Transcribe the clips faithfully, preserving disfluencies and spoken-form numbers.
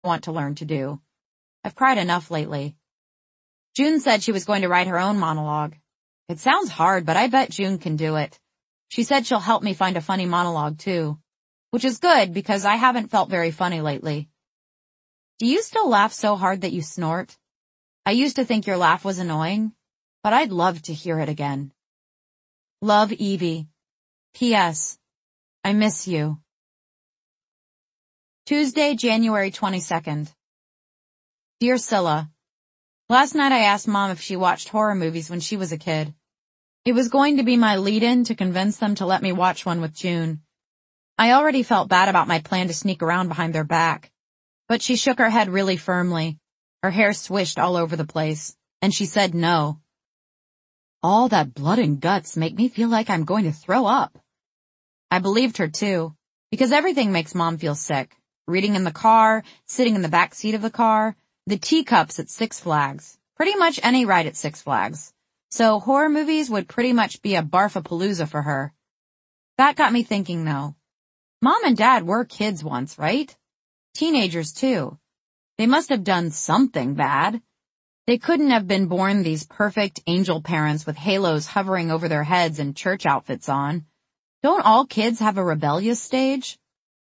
want to learn to do. I've cried enough lately. June said she was going to write her own monologue. It sounds hard, but I bet June can do it. She said she'll help me find a funny monologue too, which is good because I haven't felt very funny lately. Do you still laugh so hard that you snort? I used to think your laugh was annoying, but I'd love to hear it again. Love, Evie. P S. I miss you. Tuesday, January twenty-second. Dear Scylla, last night I asked Mom if she watched horror movies when she was a kid. It was going to be my lead-in to convince them to let me watch one with June. I already felt bad about my plan to sneak around behind their back, but she shook her head really firmly. Her hair swished all over the place, and she said no. All that blood and guts make me feel like I'm going to throw up. I believed her too, because everything makes Mom feel sick. Reading in the car, sitting in the back seat of the car, the teacups at Six Flags, pretty much any ride at Six Flags. So horror movies would pretty much be a barfapalooza for her. That got me thinking though. Mom and Dad were kids once, right? Teenagers too. They must have done something bad. They couldn't have been born these perfect angel parents with halos hovering over their heads and church outfits on. Don't all kids have a rebellious stage?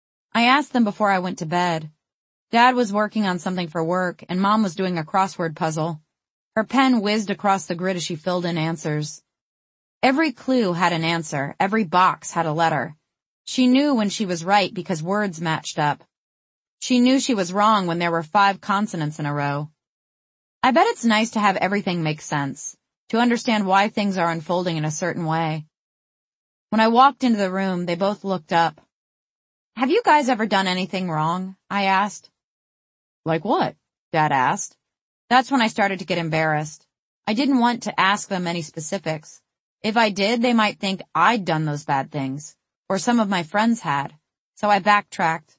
I asked them before I went to bed. Dad was working on something for work, and Mom was doing a crossword puzzle. Her pen whizzed across the grid as she filled in answers. Every clue had an answer, every box had a letter. She knew when she was right because words matched up. She knew she was wrong when there were five consonants in a row. I bet it's nice to have everything make sense, to understand why things are unfolding in a certain way. When I walked into the room, they both looked up. Have you guys ever done anything wrong? I asked. Like what? Dad asked. That's when I started to get embarrassed. I didn't want to ask them any specifics. If I did, they might think I'd done those bad things, or some of my friends had. So I backtracked.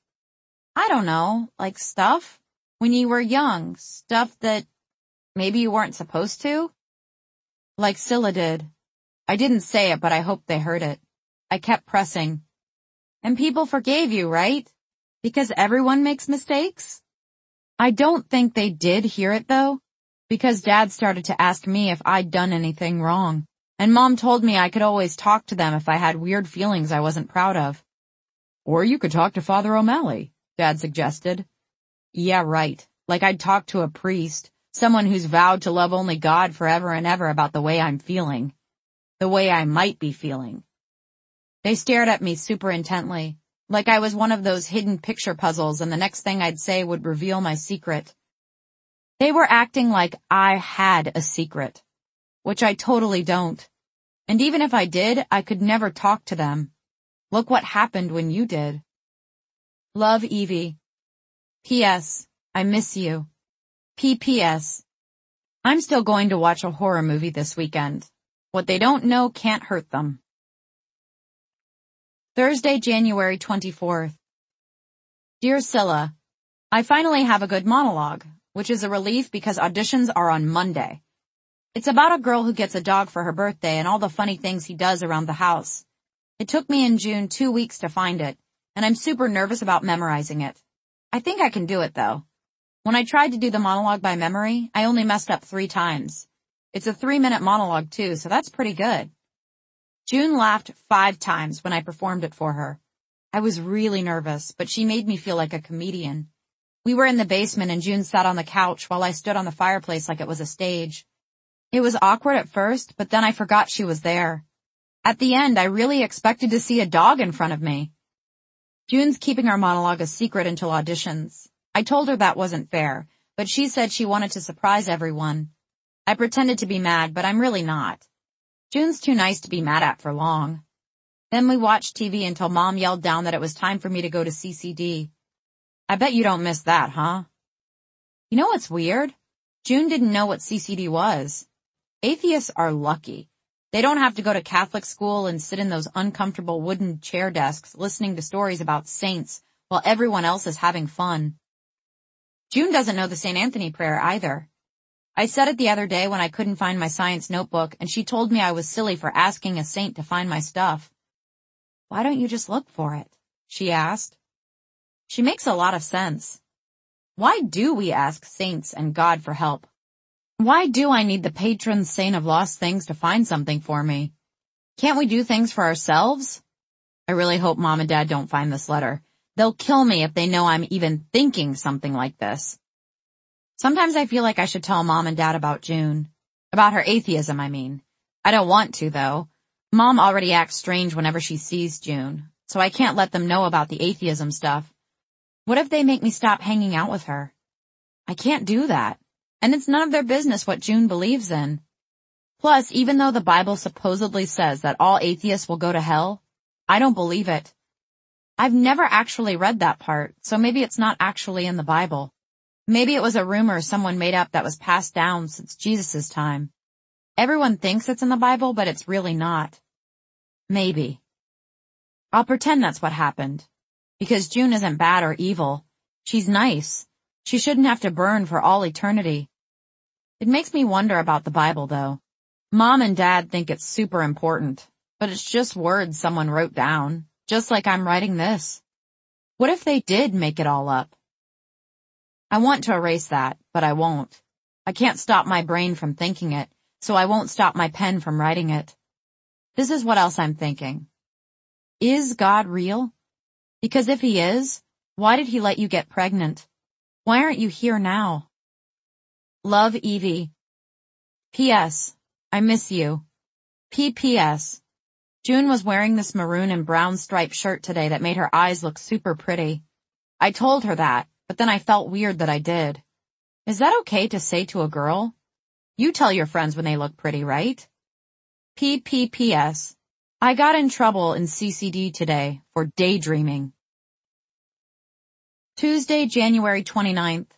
I don't know, like stuff? When you were young, stuff that maybe you weren't supposed to? Like Scylla did. I didn't say it, but I hoped they heard it. I kept pressing. And people forgave you, right? Because everyone makes mistakes? I don't think they did hear it though, because Dad started to ask me if I'd done anything wrong, and Mom told me I could always talk to them if I had weird feelings I wasn't proud of. Or you could talk to Father O'Malley, Dad suggested. Yeah, right. Like I'd talk to a priest, someone who's vowed to love only God forever and ever about the way I'm feeling. The way I might be feeling. They stared at me super intently, like I was one of those hidden picture puzzles and the next thing I'd say would reveal my secret. They were acting like I had a secret, which I totally don't. And even if I did, I could never talk to them. Look what happened when you did. Love, Evie. P S. I miss you. P P S. I'm still going to watch a horror movie this weekend. What they don't know can't hurt them. Thursday, January twenty-fourth. Dear Scylla, I finally have a good monologue, which is a relief because auditions are on Monday. It's about a girl who gets a dog for her birthday and all the funny things he does around the house. It took me in June two weeks to find it, and I'm super nervous about memorizing it. I think I can do it though. When I tried to do the monologue by memory, I only messed up three times. It's a three-minute monologue too, so that's pretty good. June laughed five times when I performed it for her. I was really nervous, but she made me feel like a comedian. We were in the basement and June sat on the couch while I stood on the fireplace like it was a stage. It was awkward at first, but then I forgot she was there. At the end, I really expected to see a dog in front of me. June's keeping our monologue a secret until auditions. I told her that wasn't fair, but she said she wanted to surprise everyone. I pretended to be mad, but I'm really not. June's too nice to be mad at for long. Then we watched T V until Mom yelled down that it was time for me to go to C C D. I bet you don't miss that, huh? You know what's weird? June didn't know what C C D was. Atheists are lucky. They don't have to go to Catholic school and sit in those uncomfortable wooden chair desks listening to stories about saints while everyone else is having fun. June doesn't know the Saint Anthony prayer either. I said it the other day when I couldn't find my science notebook, and she told me I was silly for asking a saint to find my stuff. Why don't you just look for it? She asked. She makes a lot of sense. Why do we ask saints and God for help? Why do I need the patron saint of lost things to find something for me? Can't we do things for ourselves? I really hope Mom and Dad don't find this letter. They'll kill me if they know I'm even thinking something like this. Sometimes I feel like I should tell Mom and Dad about June. About her atheism, I mean. I don't want to, though. Mom already acts strange whenever she sees June, so I can't let them know about the atheism stuff. What if they make me stop hanging out with her? I can't do that. And it's none of their business what June believes in. Plus, even though the Bible supposedly says that all atheists will go to hell, I don't believe it. I've never actually read that part, so maybe it's not actually in the Bible. Maybe it was a rumor someone made up that was passed down since Jesus' time. Everyone thinks it's in the Bible, but it's really not. Maybe. I'll pretend that's what happened. Because June isn't bad or evil. She's nice. She shouldn't have to burn for all eternity. It makes me wonder about the Bible, though. Mom and Dad think it's super important, but it's just words someone wrote down, just like I'm writing this. What if they did make it all up? I want to erase that, but I won't. I can't stop my brain from thinking it, so I won't stop my pen from writing it. This is what else I'm thinking. Is God real? Because if he is, why did he let you get pregnant? Why aren't you here now? Love, Evie. P S. I miss you. P P S. June was wearing this maroon and brown striped shirt today that made her eyes look super pretty. I told her that, but then I felt weird that I did. Is that okay to say to a girl? You tell your friends when they look pretty, right? P P P S. I got in trouble in C C D today for daydreaming. Tuesday, January twenty-ninth.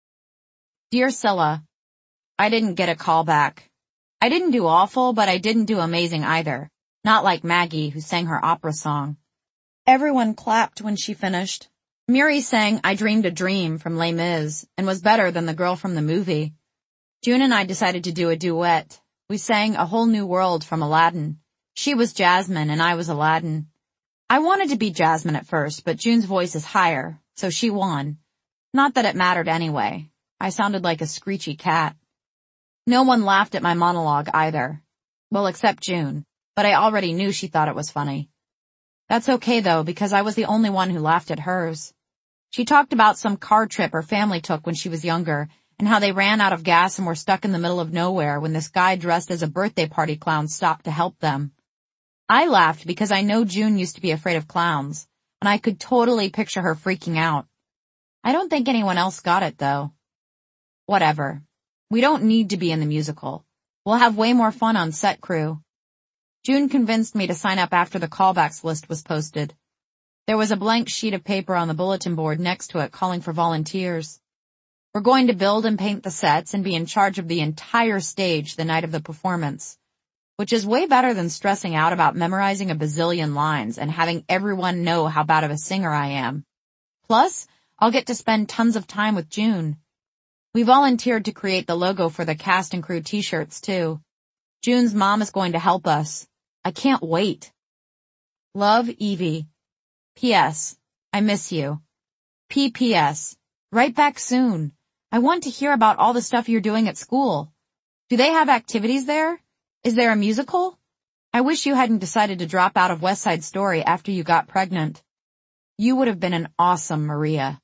Dear Scylla, I didn't get a call back. I didn't do awful, but I didn't do amazing either. Not like Maggie, who sang her opera song. Everyone clapped when she finished. Miri sang I Dreamed a Dream from Les Mis and was better than the girl from the movie. June and I decided to do a duet. We sang A Whole New World from Aladdin. She was Jasmine and I was Aladdin. I wanted to be Jasmine at first, but June's voice is higher, so she won. Not that it mattered anyway. I sounded like a screechy cat. No one laughed at my monologue either. Well, except June, but I already knew she thought it was funny. That's okay though, because I was the only one who laughed at hers. She talked about some car trip her family took when she was younger, and how they ran out of gas and were stuck in the middle of nowhere when this guy dressed as a birthday party clown stopped to help them. I laughed because I know June used to be afraid of clowns, and I could totally picture her freaking out. I don't think anyone else got it though. Whatever. We don't need to be in the musical. We'll have way more fun on set crew. June convinced me to sign up after the callbacks list was posted. There was a blank sheet of paper on the bulletin board next to it calling for volunteers. We're going to build and paint the sets and be in charge of the entire stage the night of the performance, which is way better than stressing out about memorizing a bazillion lines and having everyone know how bad of a singer I am. Plus, I'll get to spend tons of time with June. We volunteered to create the logo for the cast and crew t-shirts too. June's mom is going to help us. I can't wait. Love, Evie. P S. I miss you. P P S. Right back soon. I want to hear about all the stuff you're doing at school. Do they have activities there? Is there a musical? I wish you hadn't decided to drop out of West Side Story after you got pregnant. You would have been an awesome Maria.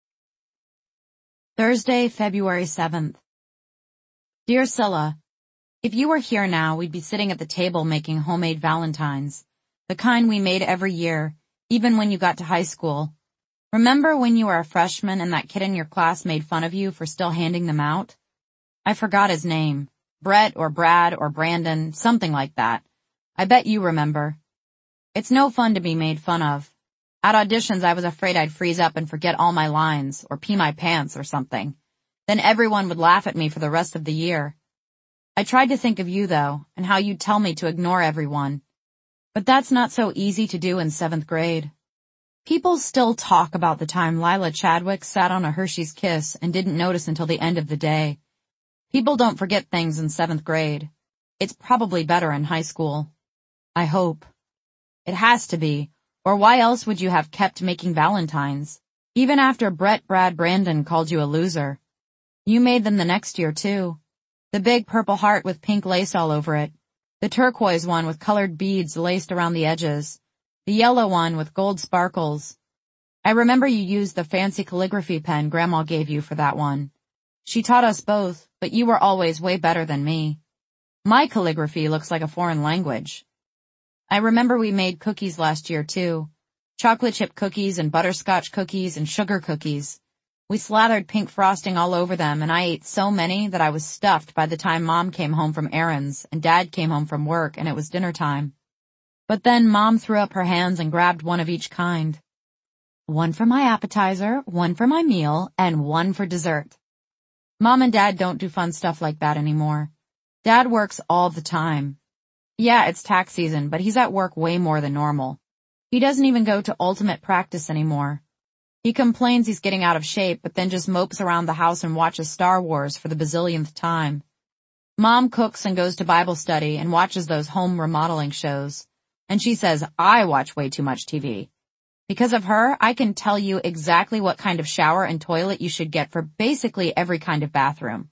Thursday, February seventh. Dear Scylla, if you were here now, we'd be sitting at the table making homemade valentines, the kind we made every year, even when you got to high school. Remember when you were a freshman and that kid in your class made fun of you for still handing them out? I forgot his name. Brett or Brad or Brandon, something like that. I bet you remember. It's no fun to be made fun of. At auditions, I was afraid I'd freeze up and forget all my lines, or pee my pants or something. Then everyone would laugh at me for the rest of the year. I tried to think of you, though, and how you'd tell me to ignore everyone. But that's not so easy to do in seventh grade. People still talk about the time Lila Chadwick sat on a Hershey's Kiss and didn't notice until the end of the day. People don't forget things in seventh grade. It's probably better in high school. I hope. It has to be. Or why else would you have kept making valentines? Even after Brett Brad Brandon called you a loser. You made them the next year too. The big purple heart with pink lace all over it. The turquoise one with colored beads laced around the edges. The yellow one with gold sparkles. I remember you used the fancy calligraphy pen Grandma gave you for that one. She taught us both, but you were always way better than me. My calligraphy looks like a foreign language. I remember we made cookies last year too. Chocolate chip cookies and butterscotch cookies and sugar cookies. We slathered pink frosting all over them, and I ate so many that I was stuffed by the time Mom came home from errands and Dad came home from work and it was dinner time. But then Mom threw up her hands and grabbed one of each kind. One for my appetizer, one for my meal, and one for dessert. Mom and Dad don't do fun stuff like that anymore. Dad works all the time. Yeah, it's tax season, but he's at work way more than normal. He doesn't even go to ultimate practice anymore. He complains he's getting out of shape, but then just mopes around the house and watches Star Wars for the bazillionth time. Mom cooks and goes to Bible study and watches those home remodeling shows. And she says, I watch way too much T V. Because of her, I can tell you exactly what kind of shower and toilet you should get for basically every kind of bathroom.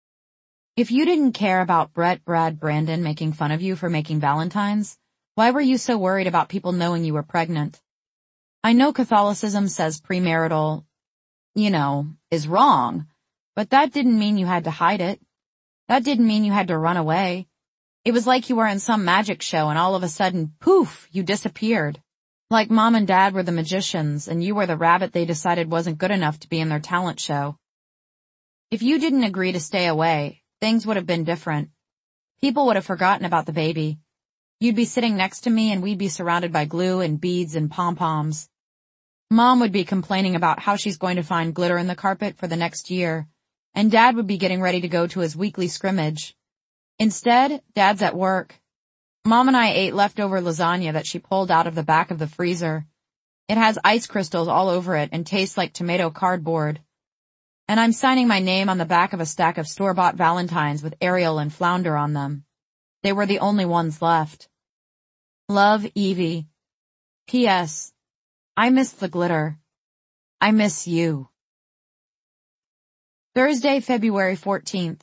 If you didn't care about Brett Brad Brandon making fun of you for making Valentines, why were you so worried about people knowing you were pregnant? I know Catholicism says premarital, you know, is wrong, but that didn't mean you had to hide it. That didn't mean you had to run away. It was like you were in some magic show and all of a sudden, poof, you disappeared. Like Mom and Dad were the magicians and you were the rabbit they decided wasn't good enough to be in their talent show. If you didn't agree to stay away, things would have been different. People would have forgotten about the baby. You'd be sitting next to me and we'd be surrounded by glue and beads and pom-poms. Mom would be complaining about how she's going to find glitter in the carpet for the next year, and Dad would be getting ready to go to his weekly scrimmage. Instead, Dad's at work. Mom and I ate leftover lasagna that she pulled out of the back of the freezer. It has ice crystals all over it and tastes like tomato cardboard. And I'm signing my name on the back of a stack of store-bought Valentines with Ariel and Flounder on them. They were the only ones left. Love, Evie. P S. I miss the glitter. I miss you. Thursday, February fourteenth.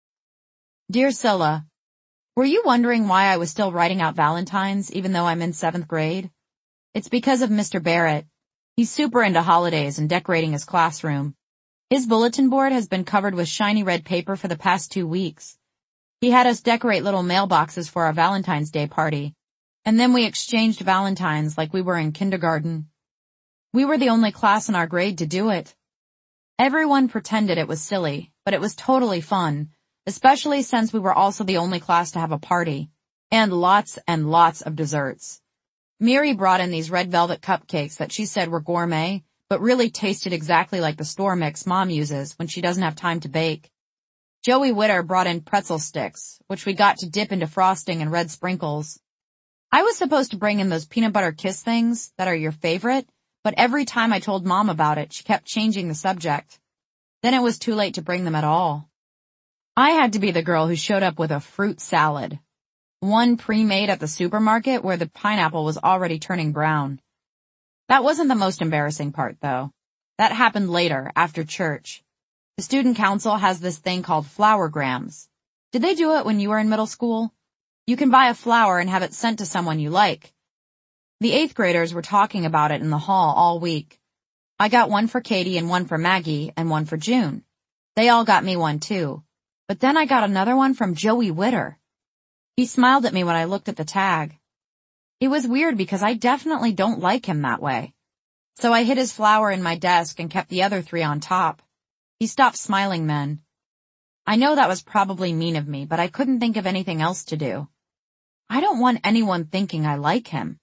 Dear Scylla, were you wondering why I was still writing out Valentines even though I'm in seventh grade? It's because of Mister Barrett. He's super into holidays and decorating his classroom. His bulletin board has been covered with shiny red paper for the past two weeks. He had us decorate little mailboxes for our Valentine's Day party. And then we exchanged Valentines like we were in kindergarten. We were the only class in our grade to do it. Everyone pretended it was silly, but it was totally fun, especially since we were also the only class to have a party. And lots and lots of desserts. Miri brought in these red velvet cupcakes that she said were gourmet, but really tasted exactly like the store mix Mom uses when she doesn't have time to bake. Joey Witter brought in pretzel sticks, which we got to dip into frosting and red sprinkles. I was supposed to bring in those peanut butter kiss things that are your favorite, but every time I told Mom about it, she kept changing the subject. Then it was too late to bring them at all. I had to be the girl who showed up with a fruit salad. One pre-made at the supermarket where the pineapple was already turning brown. That wasn't the most embarrassing part, though. That happened later, after church. The student council has this thing called flowergrams. Did they do it when you were in middle school? You can buy a flower and have it sent to someone you like. The eighth graders were talking about it in the hall all week. I got one for Katie and one for Maggie and one for June. They all got me one too. But then I got another one from Joey Witter. He smiled at me when I looked at the tag. It was weird because I definitely don't like him that way. So I hid his flower in my desk and kept the other three on top. He stopped smiling then. I know that was probably mean of me, but I couldn't think of anything else to do. I don't want anyone thinking I like him.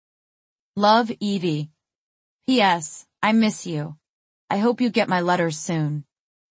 Love, Evie. P S. I miss you. I hope you get my letters soon.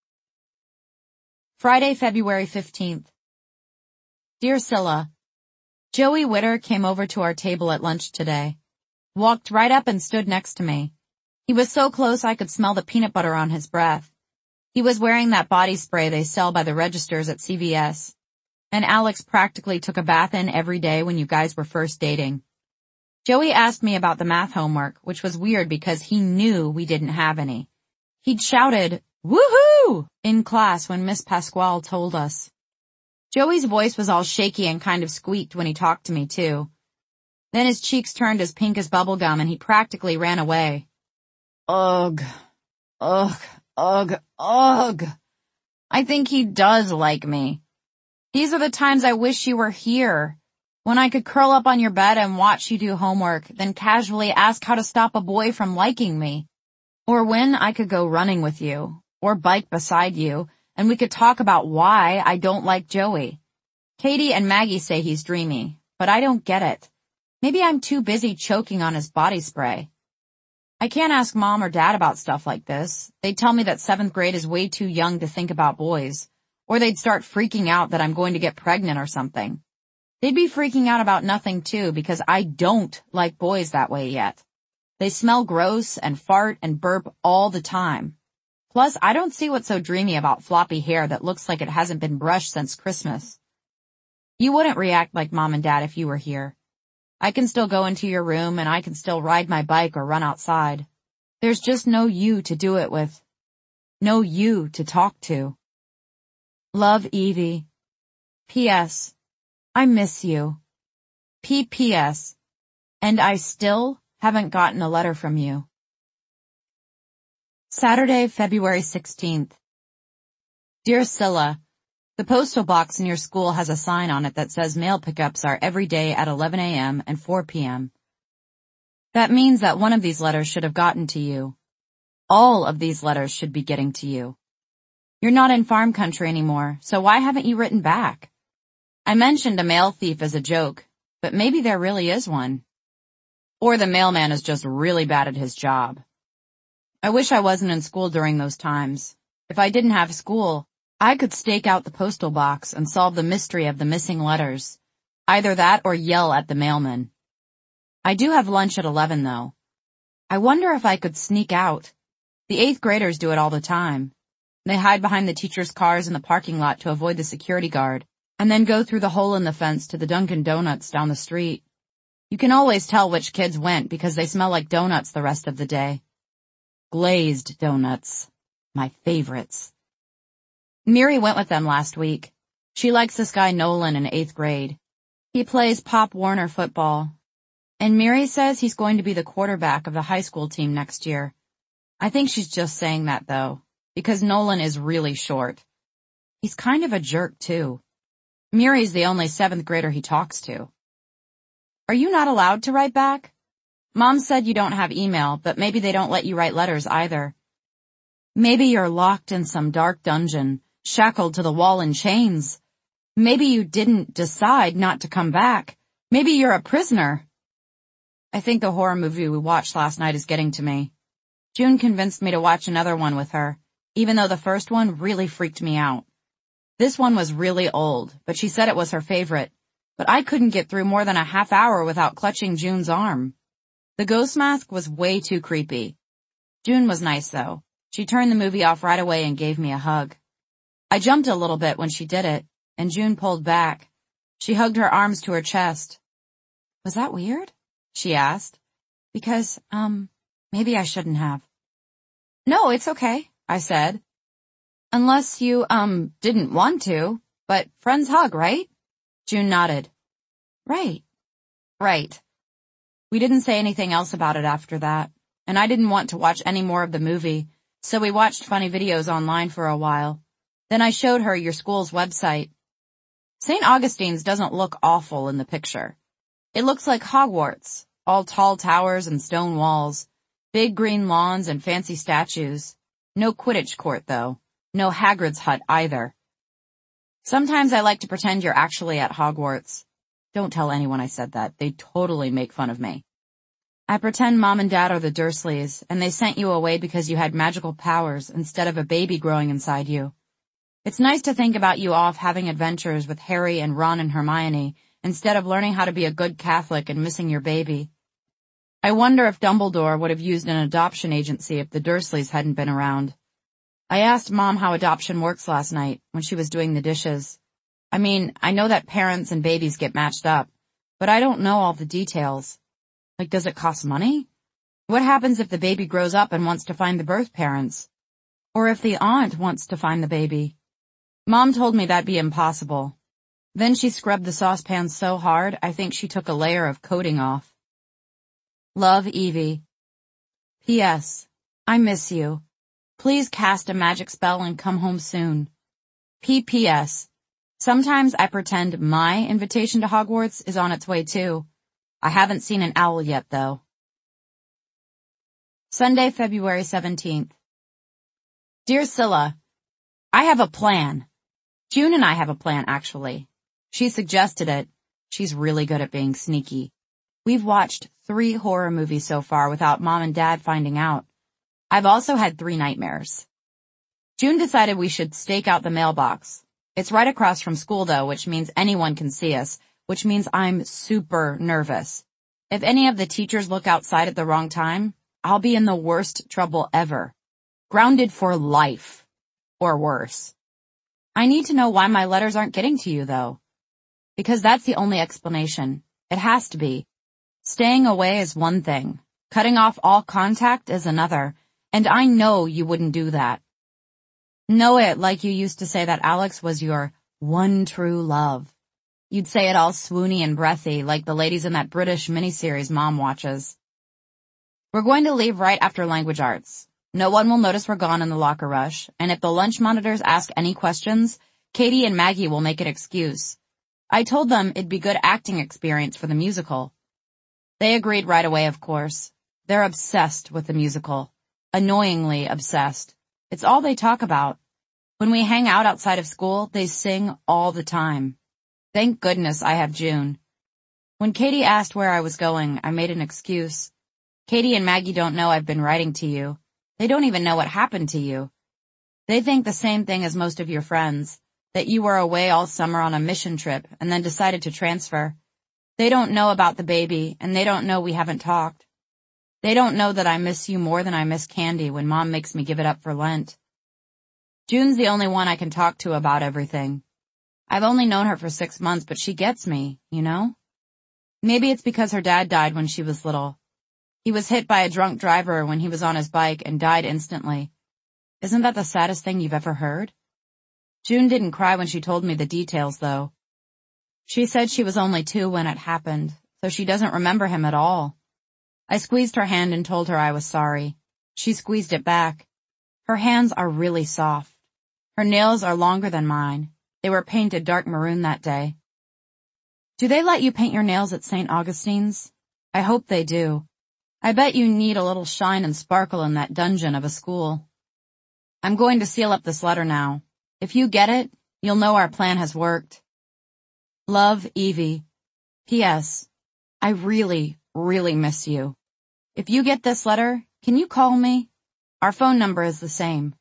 Friday, February fifteenth. Dear Scylla, Joey Witter came over to our table at lunch today. Walked right up and stood next to me. He was so close I could smell the peanut butter on his breath. He was wearing that body spray they sell by the registers at C V S. And Alex practically took a bath in every day when you guys were first dating. Joey asked me about the math homework, which was weird because he knew we didn't have any. He'd shouted, "Woohoo!" in class when Miss Pasquale told us. Joey's voice was all shaky and kind of squeaked when he talked to me, too. Then his cheeks turned as pink as bubblegum and he practically ran away. Ugh. Ugh. Ugh. Ugh. I think he does like me. These are the times I wish you were here. When I could curl up on your bed and watch you do homework, then casually ask how to stop a boy from liking me. Or when I could go running with you, or bike beside you, and we could talk about why I don't like Joey. Katie and Maggie say he's dreamy, but I don't get it. Maybe I'm too busy choking on his body spray. I can't ask Mom or Dad about stuff like this. They'd tell me that seventh grade is way too young to think about boys. Or they'd start freaking out that I'm going to get pregnant or something. They'd be freaking out about nothing too because I don't like boys that way yet. They smell gross and fart and burp all the time. Plus, I don't see what's so dreamy about floppy hair that looks like it hasn't been brushed since Christmas. You wouldn't react like Mom and Dad if you were here. I can still go into your room and I can still ride my bike or run outside. There's just no you to do it with. No you to talk to. Love, Evie. P S. I miss you. P P S. And I still haven't gotten a letter from you. Saturday, February sixteenth. Dear Scylla, the postal box in your school has a sign on it that says mail pickups are every day at eleven a.m. and four p.m. That means that one of these letters should have gotten to you. All of these letters should be getting to you. You're not in farm country anymore, so why haven't you written back? I mentioned a mail thief as a joke, but maybe there really is one. Or the mailman is just really bad at his job. I wish I wasn't in school during those times. If I didn't have school, I could stake out the postal box and solve the mystery of the missing letters. Either that or yell at the mailman. I do have lunch at eleven though. I wonder if I could sneak out. The eighth graders do it all the time. They hide behind the teachers' cars in the parking lot to avoid the security guard, and then go through the hole in the fence to the Dunkin' Donuts down the street. You can always tell which kids went because they smell like donuts the rest of the day. Glazed donuts. My favorites. Miri went with them last week. She likes this guy Nolan in eighth grade. He plays Pop Warner football. And Miri says he's going to be the quarterback of the high school team next year. I think she's just saying that though, because Nolan is really short. He's kind of a jerk too. Miri's the only seventh grader he talks to. Are you not allowed to write back? Mom said you don't have email, but maybe they don't let you write letters either. Maybe you're locked in some dark dungeon, shackled to the wall in chains. Maybe you didn't decide not to come back. Maybe you're a prisoner. I think the horror movie we watched last night is getting to me. June convinced me to watch another one with her, even though the first one really freaked me out. This one was really old, but she said it was her favorite. But I couldn't get through more than a half hour without clutching June's arm. The ghost mask was way too creepy. June was nice though. She turned the movie off right away and gave me a hug. I jumped a little bit when she did it, and June pulled back. She hugged her arms to her chest. Was that weird? She asked. Because, um, maybe I shouldn't have. No, it's okay, I said. Unless you, um, didn't want to, but friends hug, right? June nodded. Right. Right. We didn't say anything else about it after that, and I didn't want to watch any more of the movie, so we watched funny videos online for a while. Then I showed her your school's website. Saint Augustine's doesn't look awful in the picture. It looks like Hogwarts, all tall towers and stone walls, big green lawns and fancy statues. No Quidditch court though, no Hagrid's hut either. Sometimes I like to pretend you're actually at Hogwarts. Don't tell anyone I said that. They'd totally make fun of me. I pretend Mom and Dad are the Dursleys, and they sent you away because you had magical powers instead of a baby growing inside you. It's nice to think about you off having adventures with Harry and Ron and Hermione, instead of learning how to be a good Catholic and missing your baby. I wonder if Dumbledore would have used an adoption agency if the Dursleys hadn't been around. I asked Mom how adoption works last night when she was doing the dishes. I mean, I know that parents and babies get matched up, but I don't know all the details. Like, does it cost money? What happens if the baby grows up and wants to find the birth parents? Or if the aunt wants to find the baby? Mom told me that'd be impossible. Then she scrubbed the saucepan so hard, I think she took a layer of coating off. Love, Evie. P S. I miss you. Please cast a magic spell and come home soon. P P S. Sometimes I pretend my invitation to Hogwarts is on its way too. I haven't seen an owl yet though. Sunday, February seventeenth. Dear Scylla, I have a plan. June and I have a plan, actually. She suggested it. She's really good at being sneaky. We've watched three horror movies so far without Mom and Dad finding out. I've also had three nightmares. June decided we should stake out the mailbox. It's right across from school though, which means anyone can see us, which means I'm super nervous. If any of the teachers look outside at the wrong time, I'll be in the worst trouble ever. Grounded for life. Or worse. I need to know why my letters aren't getting to you though. Because that's the only explanation. It has to be. Staying away is one thing. Cutting off all contact is another. And I know you wouldn't do that. Know it like you used to say that Alex was your one true love. You'd say it all swoony and breathy like the ladies in that British miniseries Mom watches. We're going to leave right after language arts. No one will notice we're gone in the locker rush, and if the lunch monitors ask any questions, Katie and Maggie will make an excuse. I told them it'd be good acting experience for the musical. They agreed right away, of course. They're obsessed with the musical. Annoyingly obsessed. It's all they talk about. When we hang out outside of school, they sing all the time. Thank goodness I have June. When Katie asked where I was going, I made an excuse. Katie and Maggie don't know I've been writing to you. They don't even know what happened to you. They think the same thing as most of your friends, that you were away all summer on a mission trip and then decided to transfer. They don't know about the baby, and they don't know we haven't talked. They don't know that I miss you more than I miss candy when Mom makes me give it up for Lent. June's the only one I can talk to about everything. I've only known her for six months, but she gets me, you know? Maybe it's because her dad died when she was little. He was hit by a drunk driver when he was on his bike and died instantly. Isn't that the saddest thing you've ever heard? June didn't cry when she told me the details, though. She said she was only two when it happened, so she doesn't remember him at all. I squeezed her hand and told her I was sorry. She squeezed it back. Her hands are really soft. Her nails are longer than mine. They were painted dark maroon that day. Do they let you paint your nails at Saint Augustine's? I hope they do. I bet you need a little shine and sparkle in that dungeon of a school. I'm going to seal up this letter now. If you get it, you'll know our plan has worked. Love, Evie. P S. I really, really miss you. If you get this letter, can you call me? Our phone number is the same.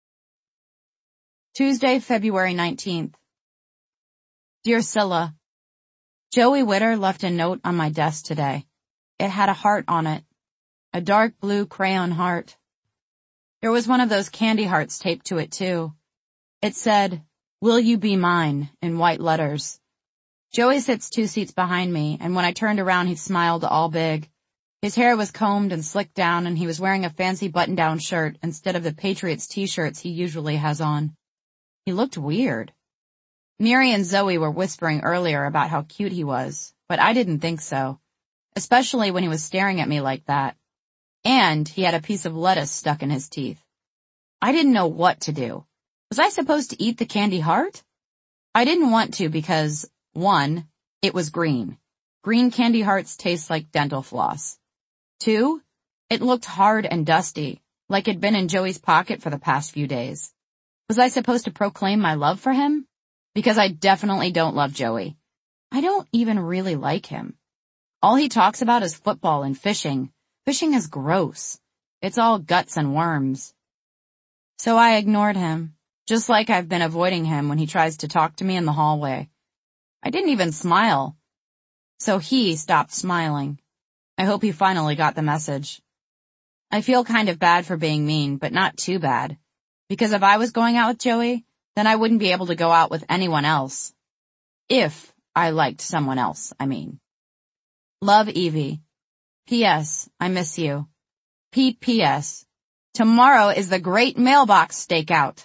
Tuesday, February nineteenth. Dear Scylla, Joey Witter left a note on my desk today. It had a heart on it. A dark blue crayon heart. There was one of those candy hearts taped to it too. It said, "Will you be mine?" in white letters. Joey sits two seats behind me, and when I turned around he smiled all big. His hair was combed and slicked down, and he was wearing a fancy button-down shirt instead of the Patriots t-shirts he usually has on. He looked weird. Miri and Zoe were whispering earlier about how cute he was, but I didn't think so, especially when he was staring at me like that. And he had a piece of lettuce stuck in his teeth. I didn't know what to do. Was I supposed to eat the candy heart? I didn't want to because, one, it was green. Green candy hearts taste like dental floss. Two, it looked hard and dusty, like it'd been in Joey's pocket for the past few days. Was I supposed to proclaim my love for him? Because I definitely don't love Joey. I don't even really like him. All he talks about is football and fishing. Fishing is gross. It's all guts and worms. So I ignored him, just like I've been avoiding him when he tries to talk to me in the hallway. I didn't even smile. So he stopped smiling. I hope he finally got the message. I feel kind of bad for being mean, but not too bad. Because if I was going out with Joey, then I wouldn't be able to go out with anyone else. If I liked someone else, I mean. Love, Evie. P S. I miss you. P P S. Tomorrow is the Great Mailbox Stakeout.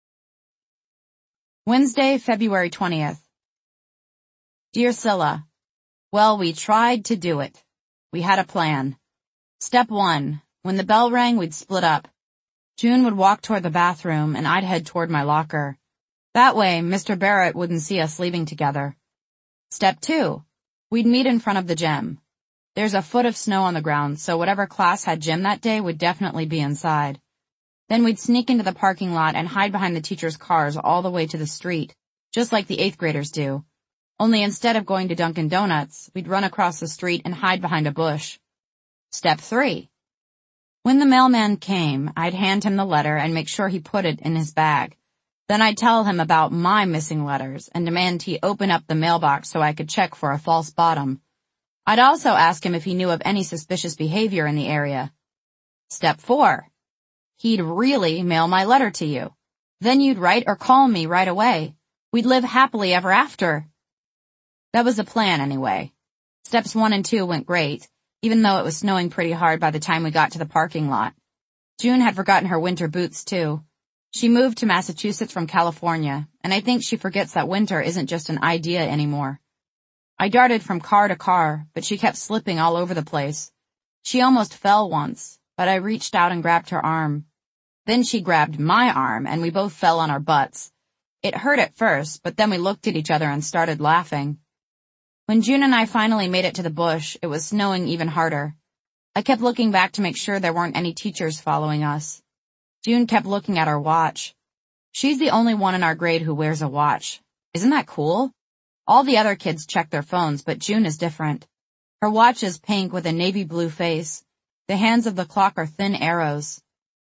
Wednesday, February twentieth. Dear Scylla, well, we tried to do it. We had a plan. Step one. When the bell rang, we'd split up. June would walk toward the bathroom, and I'd head toward my locker. That way, Mister Barrett wouldn't see us leaving together. Step two. We'd meet in front of the gym. There's a foot of snow on the ground, so whatever class had gym that day would definitely be inside. Then we'd sneak into the parking lot and hide behind the teachers' cars all the way to the street, just like the eighth graders do. Only instead of going to Dunkin' Donuts, we'd run across the street and hide behind a bush. Step three. When the mailman came, I'd hand him the letter and make sure he put it in his bag. Then I'd tell him about my missing letters and demand he open up the mailbox so I could check for a false bottom. I'd also ask him if he knew of any suspicious behavior in the area. Step four. He'd really mail my letter to you. Then you'd write or call me right away. We'd live happily ever after. That was the plan anyway. Steps one and two went great, even though it was snowing pretty hard by the time we got to the parking lot. June had forgotten her winter boots too. She moved to Massachusetts from California, and I think she forgets that winter isn't just an idea anymore. I darted from car to car, but she kept slipping all over the place. She almost fell once, but I reached out and grabbed her arm. Then she grabbed my arm, and we both fell on our butts. It hurt at first, but then we looked at each other and started laughing. When June and I finally made it to the bush, it was snowing even harder. I kept looking back to make sure there weren't any teachers following us. June kept looking at her watch. She's the only one in our grade who wears a watch. Isn't that cool? All the other kids check their phones, but June is different. Her watch is pink with a navy blue face. The hands of the clock are thin arrows.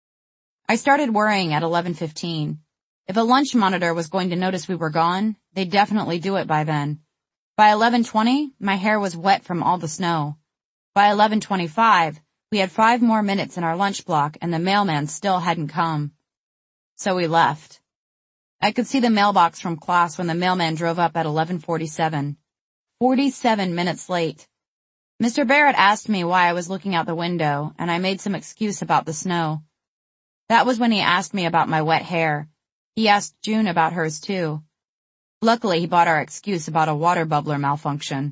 I started worrying at eleven fifteen. If a lunch monitor was going to notice we were gone, they'd definitely do it by then. By eleven twenty, my hair was wet from all the snow. By eleven twenty-five, we had five more minutes in our lunch block and the mailman still hadn't come. So we left. I could see the mailbox from class when the mailman drove up at eleven forty-seven. Forty-seven minutes late. Mister Barrett asked me why I was looking out the window, and I made some excuse about the snow. That was when he asked me about my wet hair. He asked June about hers too. Luckily, he bought our excuse about a water bubbler malfunction.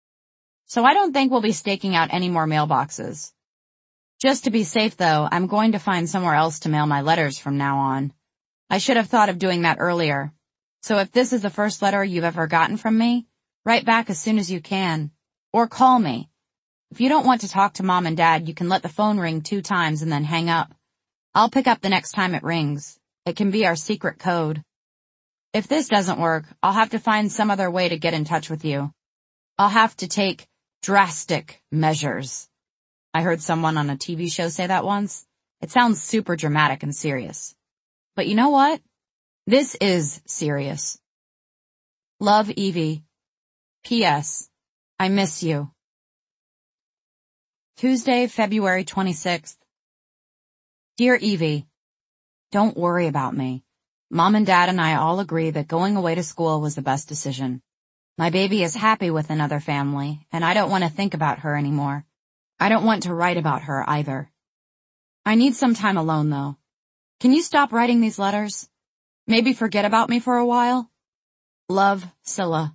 So I don't think we'll be staking out any more mailboxes. Just to be safe though, I'm going to find somewhere else to mail my letters from now on. I should have thought of doing that earlier. So if this is the first letter you've ever gotten from me, write back as soon as you can. Or call me. If you don't want to talk to Mom and Dad, you can let the phone ring two times and then hang up. I'll pick up the next time it rings. It can be our secret code. If this doesn't work, I'll have to find some other way to get in touch with you. I'll have to take drastic measures. I heard someone on a T V show say that once. It sounds super dramatic and serious. But you know what? This is serious. Love, Evie. P S. I miss you. Tuesday, February twenty-sixth. Dear Evie, don't worry about me. Mom and Dad and I all agree that going away to school was the best decision. My baby is happy with another family, and I don't want to think about her anymore. I don't want to write about her either. I need some time alone, though. Can you stop writing these letters? Maybe forget about me for a while? Love, Scylla.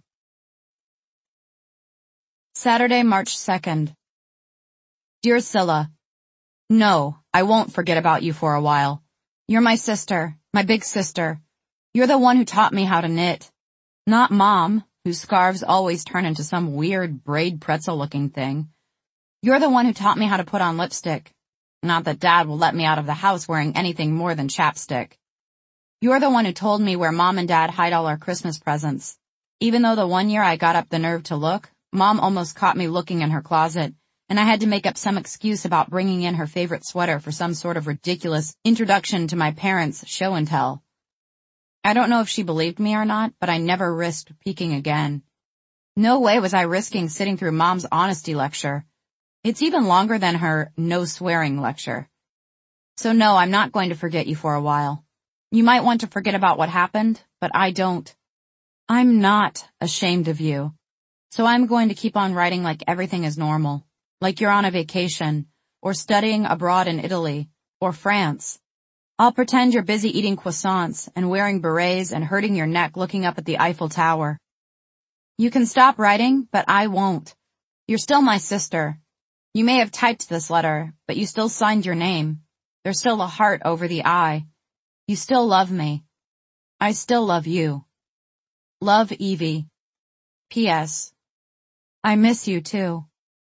Saturday, March second. Dear Scylla, no, I won't forget about you for a while. You're my sister, my big sister. You're the one who taught me how to knit. Not Mom, whose scarves always turn into some weird braid pretzel-looking thing. You're the one who taught me how to put on lipstick. Not that Dad will let me out of the house wearing anything more than chapstick. You're the one who told me where Mom and Dad hide all our Christmas presents. Even though the one year I got up the nerve to look, Mom almost caught me looking in her closet, and I had to make up some excuse about bringing in her favorite sweater for some sort of ridiculous introduction to my parents' show and tell. I don't know if she believed me or not, but I never risked peeking again. No way was I risking sitting through Mom's honesty lecture. It's even longer than her no swearing lecture. So no, I'm not going to forget you for a while. You might want to forget about what happened, but I don't. I'm not ashamed of you. So I'm going to keep on writing like everything is normal. like you're on a vacation, or studying abroad in Italy, or France. I'll pretend you're busy eating croissants and wearing berets and hurting your neck looking up at the Eiffel Tower. You can stop writing, but I won't. You're still my sister. You may have typed this letter, but you still signed your name. There's still a heart over the I. You still love me. I still love you. Love, Evie. P S. I miss you too.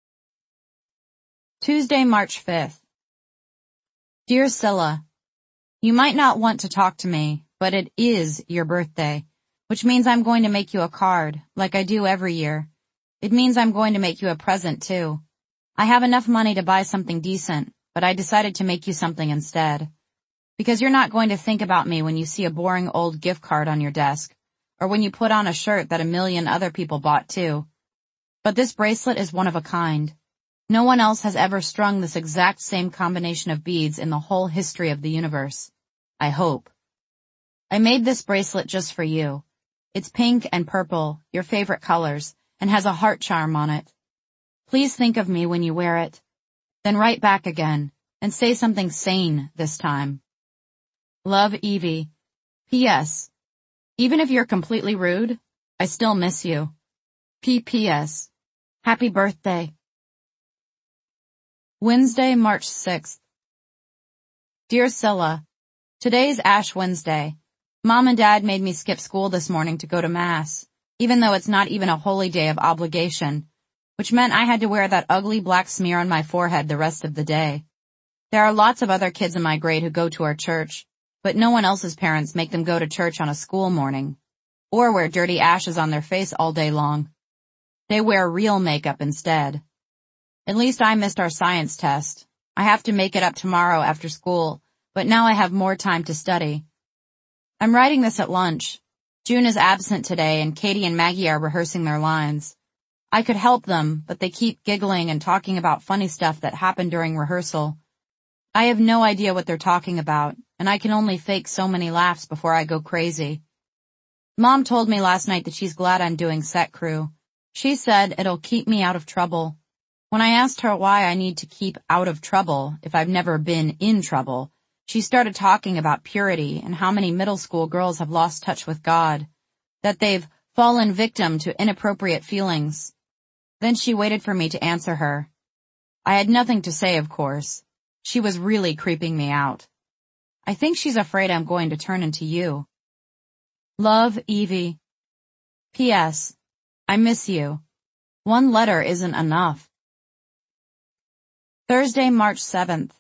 Tuesday, March fifth. Dear Scylla, you might not want to talk to me, but it is your birthday, which means I'm going to make you a card, like I do every year. It means I'm going to make you a present too. I have enough money to buy something decent, but I decided to make you something instead. Because you're not going to think about me when you see a boring old gift card on your desk, or when you put on a shirt that a million other people bought too. But this bracelet is one of a kind. No one else has ever strung this exact same combination of beads in the whole history of the universe. I hope. I made this bracelet just for you. It's pink and purple, your favorite colors, and has a heart charm on it. Please think of me when you wear it. Then write back again, and say something sane this time. Love, Evie. P S. Even if you're completely rude, I still miss you. P P S. Happy birthday. Wednesday, March sixth. Dear Scylla, today's Ash Wednesday. Mom and Dad made me skip school this morning to go to Mass, even though it's not even a holy day of obligation, which meant I had to wear that ugly black smear on my forehead the rest of the day. There are lots of other kids in my grade who go to our church, but no one else's parents make them go to church on a school morning, or wear dirty ashes on their face all day long. They wear real makeup instead. At least I missed our science test. I have to make it up tomorrow after school, but now I have more time to study. I'm writing this at lunch. June is absent today and Katie and Maggie are rehearsing their lines. I could help them, but they keep giggling and talking about funny stuff that happened during rehearsal. I have no idea what they're talking about, and I can only fake so many laughs before I go crazy. Mom told me last night that she's glad I'm doing set crew. She said it'll keep me out of trouble. When I asked her why I need to keep out of trouble if I've never been in trouble, she started talking about purity and how many middle school girls have lost touch with God, that they've fallen victim to inappropriate feelings. Then she waited for me to answer her. I had nothing to say, of course. She was really creeping me out. I think she's afraid I'm going to turn into you. Love, Evie. P S. I miss you. One letter isn't enough. Thursday, March seventh.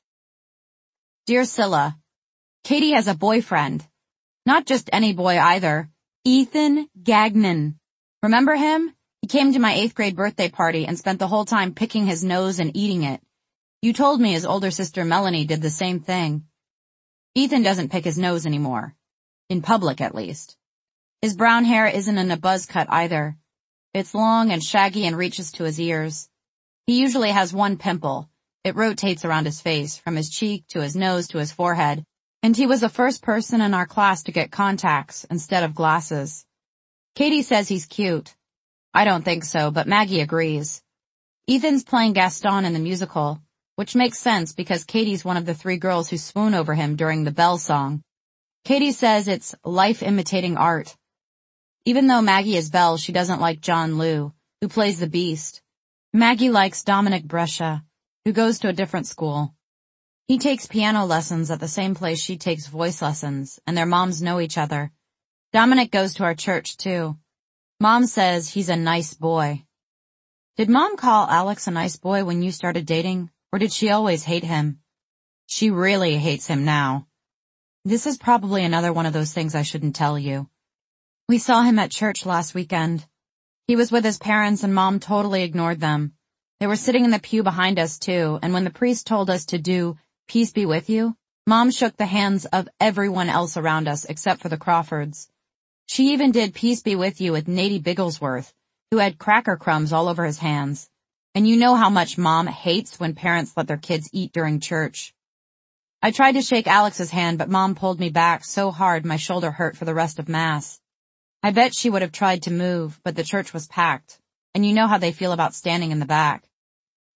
Dear Scylla, Katie has a boyfriend. Not just any boy either. Ethan Gagnon. Remember him? He came to my eighth grade birthday party and spent the whole time picking his nose and eating it. You told me his older sister Melanie did the same thing. Ethan doesn't pick his nose anymore. In public, at least. His brown hair isn't in a buzz cut either. It's long and shaggy and reaches to his ears. He usually has one pimple. It rotates around his face, from his cheek to his nose to his forehead, and he was the first person in our class to get contacts instead of glasses. Katie says he's cute. I don't think so, but Maggie agrees. Ethan's playing Gaston in the musical, which makes sense because Katie's one of the three girls who swoon over him during the Belle song. Katie says it's life imitating art. Even though Maggie is Belle, she doesn't like John Liu, who plays the Beast. Maggie likes Dominic Brescia, who goes to a different school. He takes piano lessons at the same place she takes voice lessons, and their moms know each other. Dominic goes to our church, too. Mom says he's a nice boy. Did Mom call Alex a nice boy when you started dating, or did she always hate him? She really hates him now. This is probably another one of those things I shouldn't tell you. We saw him at church last weekend. He was with his parents and Mom totally ignored them. They were sitting in the pew behind us too, and when the priest told us to do Peace Be With You, Mom shook the hands of everyone else around us except for the Crawfords. She even did Peace Be With You with Nady Bigglesworth, who had cracker crumbs all over his hands. And you know how much Mom hates when parents let their kids eat during church. I tried to shake Alex's hand, but Mom pulled me back so hard my shoulder hurt for the rest of Mass. I bet she would have tried to move, but the church was packed, and you know how they feel about standing in the back.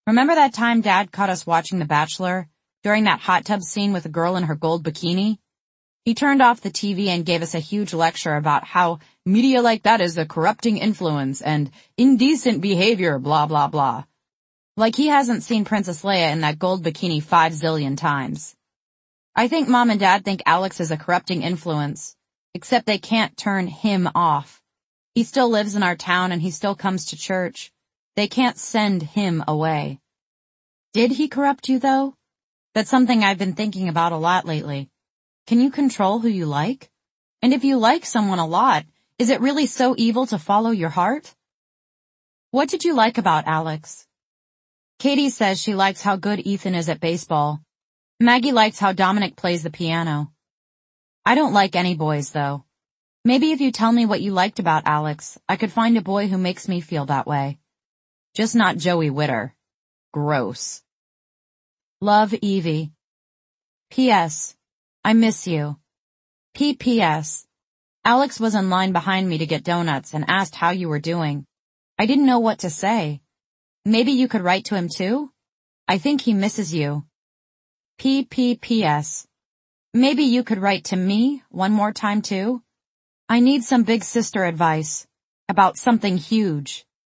Remember that time Dad caught us watching The Bachelor during that hot tub scene with a girl in her gold bikini? He turned off the T V and gave us a huge lecture about how media like that is a corrupting influence and indecent behavior, blah blah blah. Like he hasn't seen Princess Leia in that gold bikini five zillion times. I think Mom and Dad think Alex is a corrupting influence, except they can't turn him off. He still lives in our town and he still comes to church. They can't send him away. Did he corrupt you though? That's something I've been thinking about a lot lately. Can you control who you like? And if you like someone a lot, is it really so evil to follow your heart? What did you like about Alex? Katie says she likes how good Ethan is at baseball. Maggie likes how Dominic plays the piano. I don't like any boys though. Maybe if you tell me what you liked about Alex, I could find a boy who makes me feel that way. Just not Joey Witter. Gross. Love, Evie. P S I miss you. P P S Alex was in line behind me to get donuts and asked how you were doing. I didn't know what to say. Maybe you could write to him too? I think he misses you. P P P S Maybe you could write to me one more time too? I need some big sister advice about something huge.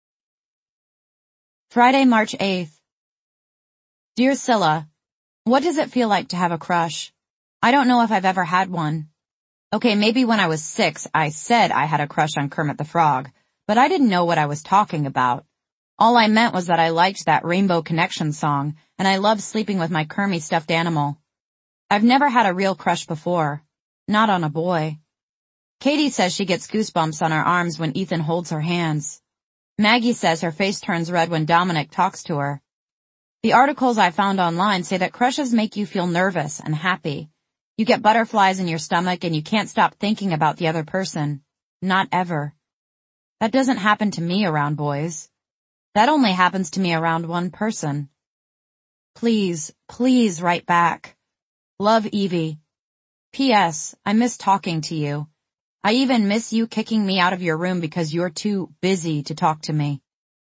Friday, March eighth. Dear Scylla, what does it feel like to have a crush? I don't know if I've ever had one. Okay, maybe when I was six, I said I had a crush on Kermit the Frog, but I didn't know what I was talking about. All I meant was that I liked that Rainbow Connection song, and I loved sleeping with my Kermie stuffed animal. I've never had a real crush before. Not on a boy. Katie says she gets goosebumps on her arms when Ethan holds her hands. Maggie says her face turns red when Dominic talks to her. The articles I found online say that crushes make you feel nervous and happy. You get butterflies in your stomach and you can't stop thinking about the other person. Not ever. That doesn't happen to me around boys. That only happens to me around one person. Please, please write back. Love, Evie. P S I miss talking to you. I even miss you kicking me out of your room because you're too busy to talk to me.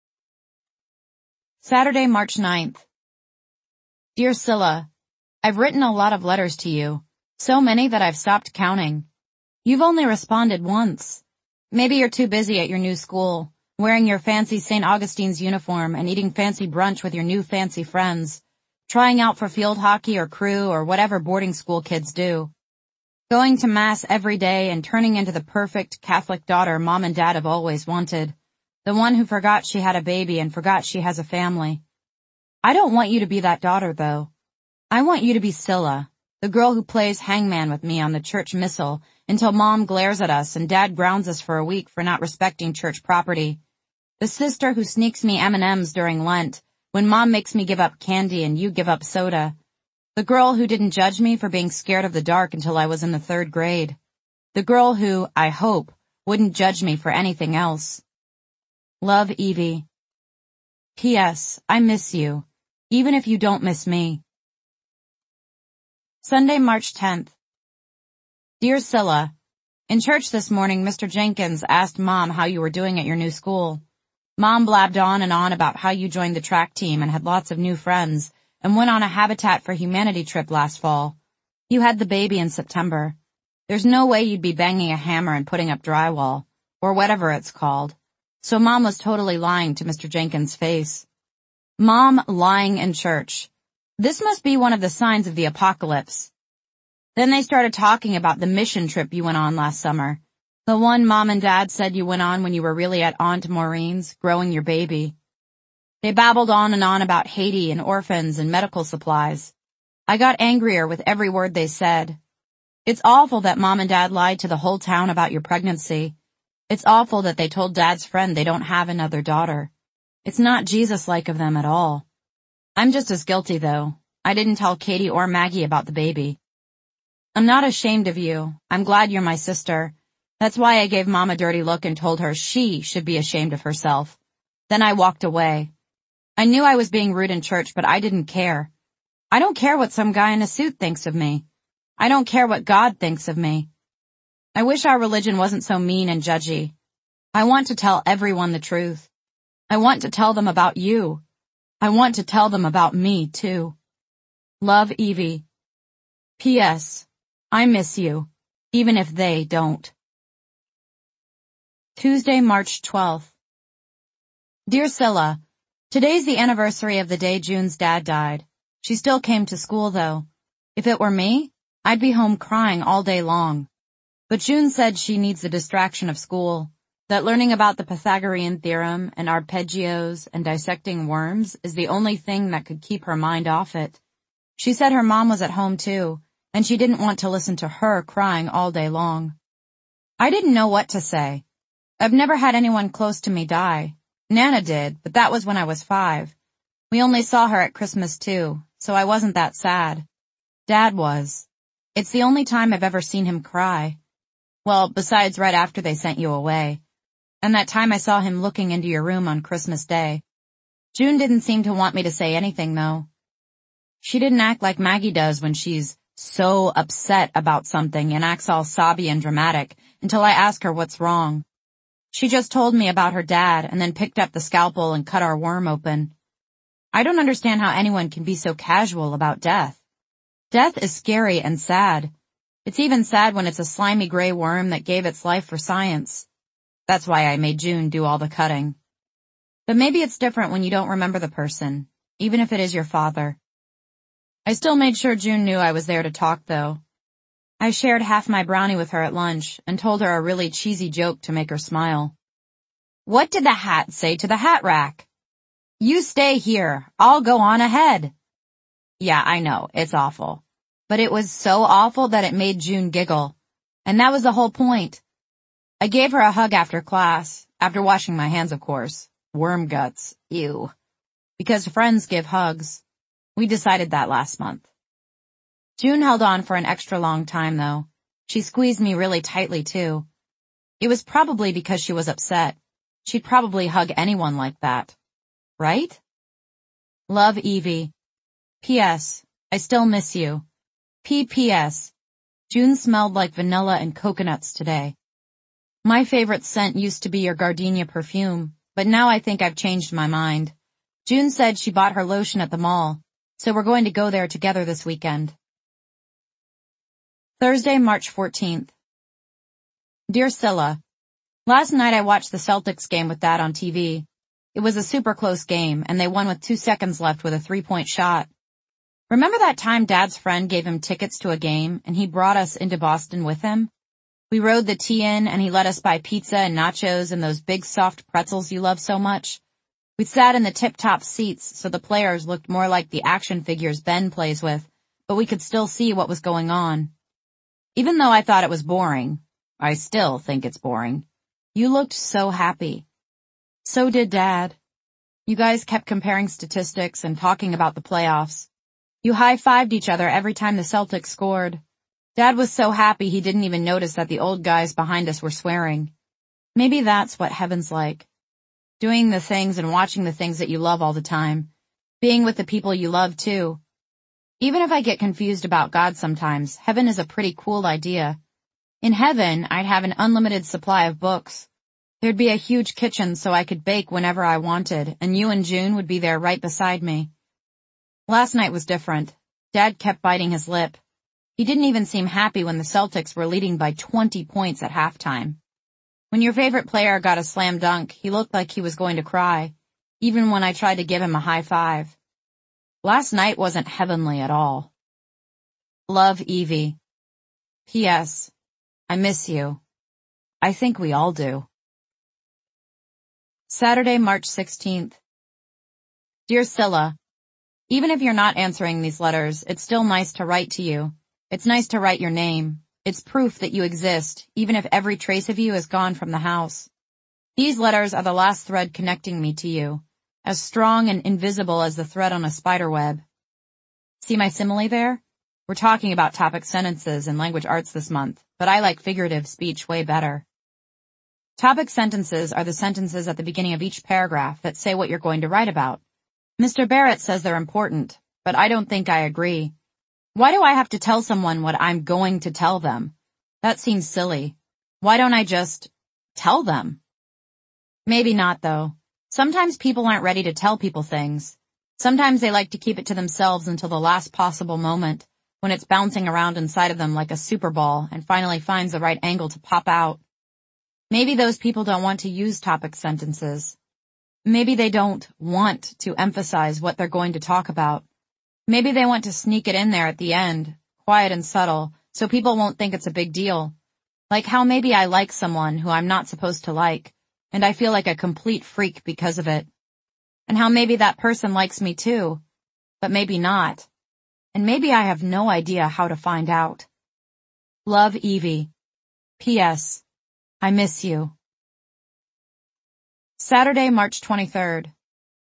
Saturday, March ninth. Dear Scylla, I've written a lot of letters to you. So many that I've stopped counting. You've only responded once. Maybe you're too busy at your new school, wearing your fancy Saint Augustine's uniform and eating fancy brunch with your new fancy friends, trying out for field hockey or crew or whatever boarding school kids do. Going to Mass every day and turning into the perfect Catholic daughter Mom and Dad have always wanted. The one who forgot she had a baby and forgot she has a family. I don't want you to be that daughter, though. I want you to be Scylla, the girl who plays hangman with me on the church missal until Mom glares at us and Dad grounds us for a week for not respecting church property. The sister who sneaks me M and M's during Lent when Mom makes me give up candy and you give up soda. The girl who didn't judge me for being scared of the dark until I was in the third grade. The girl who, I hope, wouldn't judge me for anything else. Love, Evie. P S I miss you, even if you don't miss me. Sunday, March tenth. Dear Scylla, in church this morning, Mister Jenkins asked Mom how you were doing at your new school. Mom blabbed on and on about how you joined the track team and had lots of new friends and went on a Habitat for Humanity trip last fall. You had the baby in September. There's no way you'd be banging a hammer and putting up drywall, or whatever it's called. So Mom was totally lying to Mister Jenkins' face. Mom lying in church. This must be one of the signs of the apocalypse. Then they started talking about the mission trip you went on last summer. The one Mom and Dad said you went on when you were really at Aunt Maureen's, growing your baby. They babbled on and on about Haiti and orphans and medical supplies. I got angrier with every word they said. It's awful that Mom and Dad lied to the whole town about your pregnancy. It's awful that they told Dad's friend they don't have another daughter. It's not Jesus-like of them at all. I'm just as guilty, though. I didn't tell Katie or Maggie about the baby. I'm not ashamed of you. I'm glad you're my sister. That's why I gave Mom a dirty look and told her she should be ashamed of herself. Then I walked away. I knew I was being rude in church, but I didn't care. I don't care what some guy in a suit thinks of me. I don't care what God thinks of me. I wish our religion wasn't so mean and judgy. I want to tell everyone the truth. I want to tell them about you. I want to tell them about me, too. Love, Evie. P S. I miss you, even if they don't. Tuesday, March twelfth. Dear Scylla, today's the anniversary of the day June's dad died. She still came to school, though. If it were me, I'd be home crying all day long. But June said she needs the distraction of school, that learning about the Pythagorean theorem and arpeggios and dissecting worms is the only thing that could keep her mind off it. She said her mom was at home too, and she didn't want to listen to her crying all day long. I didn't know what to say. I've never had anyone close to me die. Nana did, but that was when I was five. We only saw her at Christmas too, so I wasn't that sad. Dad was. It's the only time I've ever seen him cry. Well, besides right after they sent you away. And that time I saw him looking into your room on Christmas Day. June didn't seem to want me to say anything, though. She didn't act like Maggie does when she's so upset about something and acts all sobby and dramatic until I ask her what's wrong. She just told me about her dad and then picked up the scalpel and cut our worm open. I don't understand how anyone can be so casual about death. Death is scary and sad. It's even sad when it's a slimy gray worm that gave its life for science. That's why I made June do all the cutting. But maybe it's different when you don't remember the person, even if it is your father. I still made sure June knew I was there to talk, though. I shared half my brownie with her at lunch and told her a really cheesy joke to make her smile. What did the hat say to the hat rack? You stay here. I'll go on ahead. Yeah, I know, it's awful. But it was so awful that it made June giggle. And that was the whole point. I gave her a hug after class, after washing my hands, of course. Worm guts. Ew. Because friends give hugs. We decided that last month. June held on for an extra long time, though. She squeezed me really tightly, too. It was probably because she was upset. She'd probably hug anyone like that. Right? Love, Evie. P S. I still miss you. P P S. June smelled like vanilla and coconuts today. My favorite scent used to be your gardenia perfume, but now I think I've changed my mind. June said she bought her lotion at the mall, so we're going to go there together this weekend. Thursday, March fourteenth. Dear Scylla, last night I watched the Celtics game with Dad on T V. It was a super close game, and they won with two seconds left with a three-point shot. Remember that time Dad's friend gave him tickets to a game, and he brought us into Boston with him? We rode the T in, and he let us buy pizza and nachos and those big soft pretzels you love so much. We sat in the tip-top seats, so the players looked more like the action figures Ben plays with, but we could still see what was going on. Even though I thought it was boring, I still think it's boring. You looked so happy. So did Dad. You guys kept comparing statistics and talking about the playoffs. You high-fived each other every time the Celtics scored. Dad was so happy he didn't even notice that the old guys behind us were swearing. Maybe that's what heaven's like. Doing the things and watching the things that you love all the time. Being with the people you love too. Even if I get confused about God sometimes, heaven is a pretty cool idea. In heaven, I'd have an unlimited supply of books. There'd be a huge kitchen so I could bake whenever I wanted, and you and June would be there right beside me. Last night was different. Dad kept biting his lip. He didn't even seem happy when the Celtics were leading by twenty points at halftime. When your favorite player got a slam dunk, he looked like he was going to cry, even when I tried to give him a high five. Last night wasn't heavenly at all. Love, Evie. P S. I miss you. I think we all do. Saturday, March sixteenth. Dear Scylla, even if you're not answering these letters, it's still nice to write to you. It's nice to write your name. It's proof that you exist, even if every trace of you is gone from the house. These letters are the last thread connecting me to you, as strong and invisible as the thread on a spider web. See my simile there? We're talking about topic sentences and language arts this month, but I like figurative speech way better. Topic sentences are the sentences at the beginning of each paragraph that say what you're going to write about. Mister Barrett says they're important, but I don't think I agree. Why do I have to tell someone what I'm going to tell them? That seems silly. Why don't I just tell them? Maybe not, though. Sometimes people aren't ready to tell people things. Sometimes they like to keep it to themselves until the last possible moment, when it's bouncing around inside of them like a super ball and finally finds the right angle to pop out. Maybe those people don't want to use topic sentences. Maybe they don't want to emphasize what they're going to talk about. Maybe they want to sneak it in there at the end, quiet and subtle, so people won't think it's a big deal. Like how maybe I like someone who I'm not supposed to like, and I feel like a complete freak because of it. And how maybe that person likes me too, but maybe not. And maybe I have no idea how to find out. Love, Evie. P S. I miss you. Saturday, March twenty-third.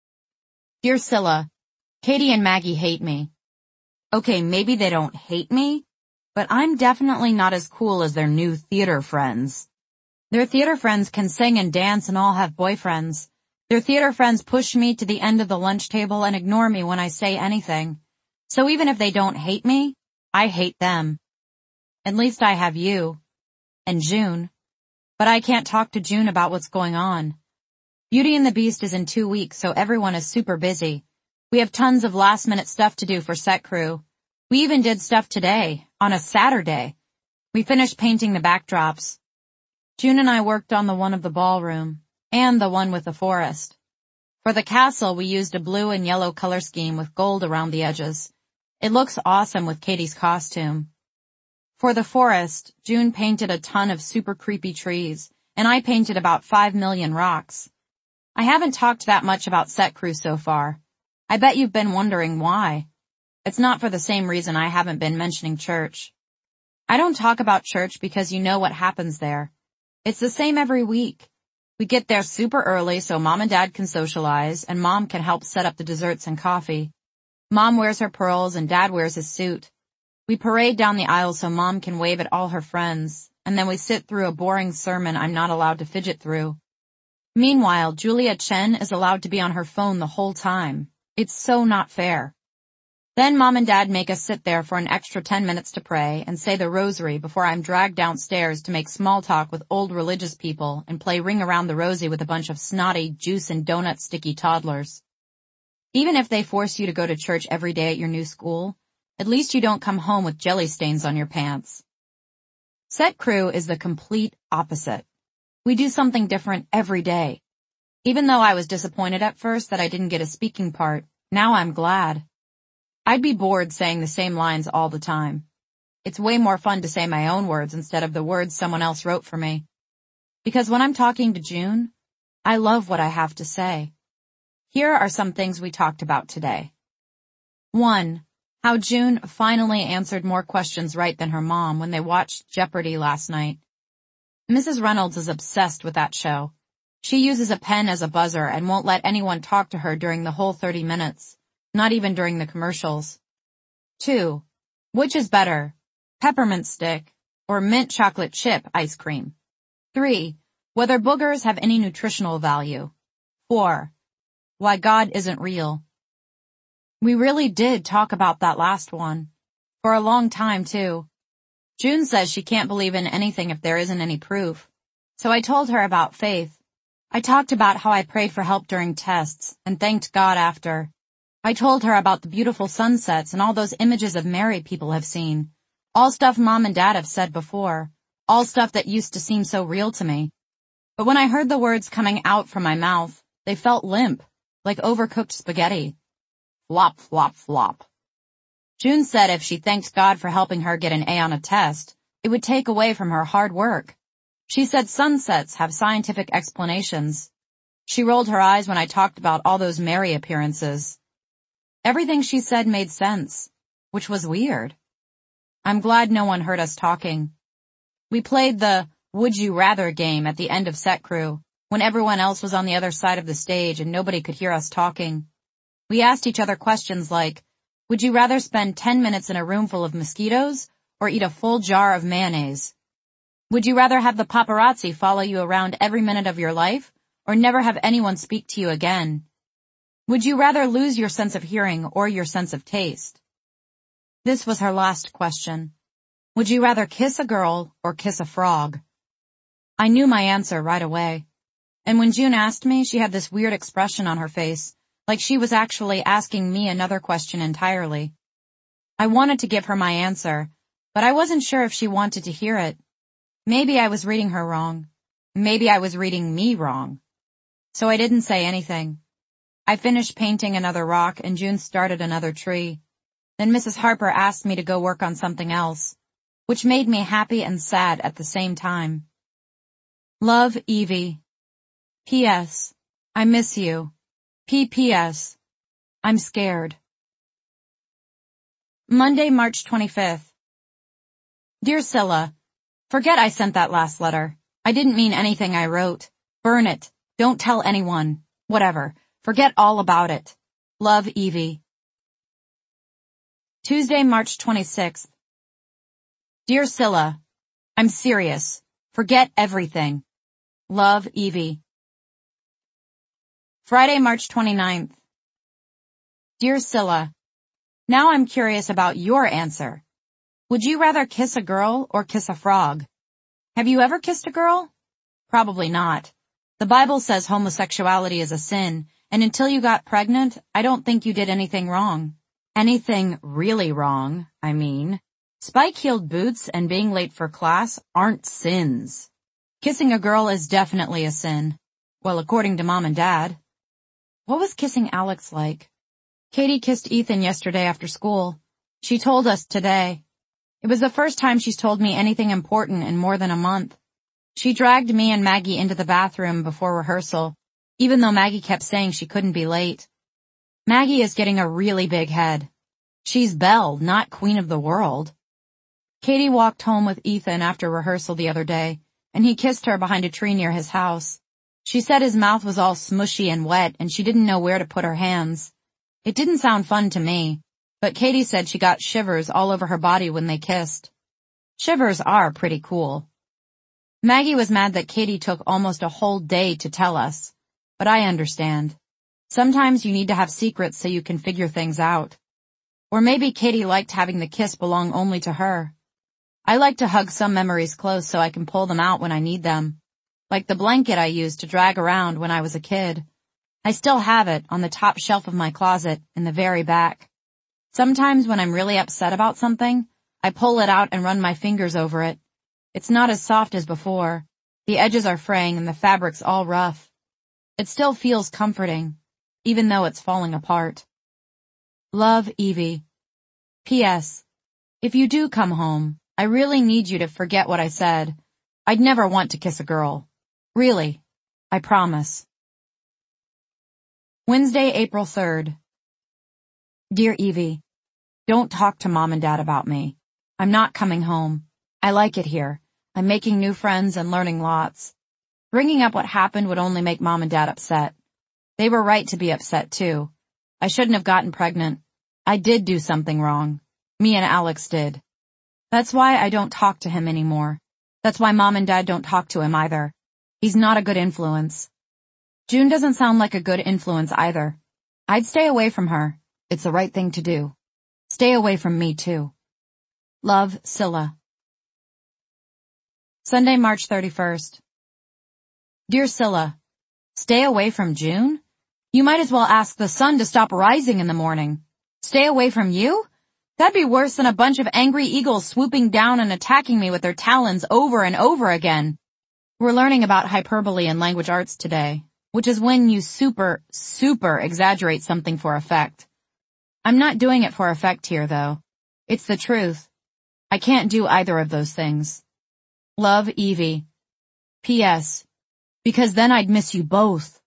Dear Scylla, Katie and Maggie hate me. Okay, maybe they don't hate me, but I'm definitely not as cool as their new theater friends. Their theater friends can sing and dance and all have boyfriends. Their theater friends push me to the end of the lunch table and ignore me when I say anything. So even if they don't hate me, I hate them. At least I have you. And June. But I can't talk to June about what's going on. Beauty and the Beast is in two weeks, so everyone is super busy. We have tons of last-minute stuff to do for set crew. We even did stuff today, on a Saturday. We finished painting the backdrops. June and I worked on the one of the ballroom, and the one with the forest. For the castle, we used a blue and yellow color scheme with gold around the edges. It looks awesome with Katie's costume. For the forest, June painted a ton of super creepy trees, and I painted about five million rocks. I haven't talked that much about set crew so far. I bet you've been wondering why. It's not for the same reason I haven't been mentioning church. I don't talk about church because you know what happens there. It's the same every week. We get there super early so Mom and Dad can socialize, and Mom can help set up the desserts and coffee. Mom wears her pearls and Dad wears his suit. We parade down the aisle so Mom can wave at all her friends, and then we sit through a boring sermon I'm not allowed to fidget through. Meanwhile, Julia Chen is allowed to be on her phone the whole time. It's so not fair. Then Mom and Dad make us sit there for an extra ten minutes to pray and say the rosary before I'm dragged downstairs to make small talk with old religious people and play Ring Around the Rosie with a bunch of snotty, juice and donut sticky toddlers. Even if they force you to go to church every day at your new school, at least you don't come home with jelly stains on your pants. Set crew is the complete opposite. We do something different every day. Even though I was disappointed at first that I didn't get a speaking part, now I'm glad. I'd be bored saying the same lines all the time. It's way more fun to say my own words instead of the words someone else wrote for me. Because when I'm talking to June, I love what I have to say. Here are some things we talked about today. One, how June finally answered more questions right than her mom when they watched Jeopardy last night. Missus Reynolds is obsessed with that show. She uses a pen as a buzzer and won't let anyone talk to her during the whole thirty minutes. Not even during the commercials. Two, which is better, peppermint stick or mint chocolate chip ice cream? Three, whether boogers have any nutritional value. Four, why God isn't real. We really did talk about that last one. For a long time too. June says she can't believe in anything if there isn't any proof. So I told her about faith. I talked about how I prayed for help during tests and thanked God after. I told her about the beautiful sunsets and all those images of Mary people have seen. All stuff Mom and Dad have said before. All stuff that used to seem so real to me. But when I heard the words coming out from my mouth, they felt limp, like overcooked spaghetti. Flop, flop, flop. June said if she thanked God for helping her get an A on a test, it would take away from her hard work. She said sunsets have scientific explanations. She rolled her eyes when I talked about all those Mary appearances. Everything she said made sense, which was weird. I'm glad no one heard us talking. We played the Would You Rather game at the end of set crew, when everyone else was on the other side of the stage and nobody could hear us talking. We asked each other questions like, would you rather spend ten minutes in a room full of mosquitoes or eat a full jar of mayonnaise? Would you rather have the paparazzi follow you around every minute of your life or never have anyone speak to you again? Would you rather lose your sense of hearing or your sense of taste? This was her last question. Would you rather kiss a girl or kiss a frog? I knew my answer right away. And when June asked me, she had this weird expression on her face, like she was actually asking me another question entirely. I wanted to give her my answer, but I wasn't sure if she wanted to hear it. Maybe I was reading her wrong. Maybe I was reading me wrong. So I didn't say anything. I finished painting another rock and June started another tree. Then Missus Harper asked me to go work on something else, which made me happy and sad at the same time. Love, Evie. P S. I miss you. P P S. I'm scared. Monday, March twenty-fifth. Dear Scylla, forget I sent that last letter. I didn't mean anything I wrote. Burn it. Don't tell anyone. Whatever. Forget all about it. Love, Evie. Tuesday, March twenty-sixth. Dear Scylla, I'm serious. Forget everything. Love, Evie. Friday, March twenty-ninth. Dear Scylla, now I'm curious about your answer. Would you rather kiss a girl or kiss a frog? Have you ever kissed a girl? Probably not. The Bible says homosexuality is a sin, and until you got pregnant, I don't think you did anything wrong. Anything really wrong, I mean. Spike-heeled boots and being late for class aren't sins. Kissing a girl is definitely a sin. Well, according to Mom and Dad. What was kissing Alex like? Katie kissed Ethan yesterday after school. She told us today. It was the first time she's told me anything important in more than a month. She dragged me and Maggie into the bathroom before rehearsal, even though Maggie kept saying she couldn't be late. Maggie is getting a really big head. She's Belle, not Queen of the World. Katie walked home with Ethan after rehearsal the other day, and he kissed her behind a tree near his house. She said his mouth was all smushy and wet, and she didn't know where to put her hands. It didn't sound fun to me, but Katie said she got shivers all over her body when they kissed. Shivers are pretty cool. Maggie was mad that Katie took almost a whole day to tell us, but I understand. Sometimes you need to have secrets so you can figure things out. Or maybe Katie liked having the kiss belong only to her. I like to hug some memories close so I can pull them out when I need them. Like the blanket I used to drag around when I was a kid. I still have it on the top shelf of my closet in the very back. Sometimes when I'm really upset about something, I pull it out and run my fingers over it. It's not as soft as before. The edges are fraying and the fabric's all rough. It still feels comforting, even though it's falling apart. Love, Evie. P S. If you do come home, I really need you to forget what I said. I'd never want to kiss a girl. Really. I promise. Wednesday, April third. Dear Evie, don't talk to Mom and Dad about me. I'm not coming home. I like it here. I'm making new friends and learning lots. Bringing up what happened would only make Mom and Dad upset. They were right to be upset too. I shouldn't have gotten pregnant. I did do something wrong. Me and Alex did. That's why I don't talk to him anymore. That's why Mom and Dad don't talk to him either. He's not a good influence. June doesn't sound like a good influence either. I'd stay away from her. It's the right thing to do. Stay away from me too. Love, Scylla. Sunday, March thirty-first. Dear Scylla, stay away from June? You might as well ask the sun to stop rising in the morning. Stay away from you? That'd be worse than a bunch of angry eagles swooping down and attacking me with their talons over and over again. We're learning about hyperbole in language arts today, which is when you super, super exaggerate something for effect. I'm not doing it for effect here, though. It's the truth. I can't do either of those things. Love, Evie. P S. Because then I'd miss you both.